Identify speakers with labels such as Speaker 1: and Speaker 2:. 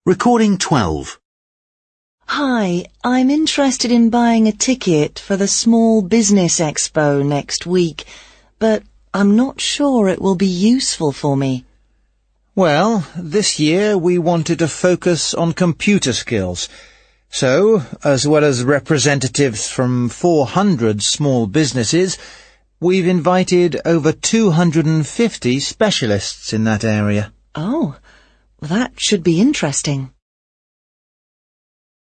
Speaker 1: Recording 12.
Speaker 2: Hi, I'm interested in buying a ticket for the Small Business Expo next week, but I'm not sure it will be useful for me.
Speaker 3: Well, this year we wanted to focus on computer skills. So, as well as representatives from 400 small businesses, we've invited over 250 specialists in that area.
Speaker 2: Oh, that should be interesting.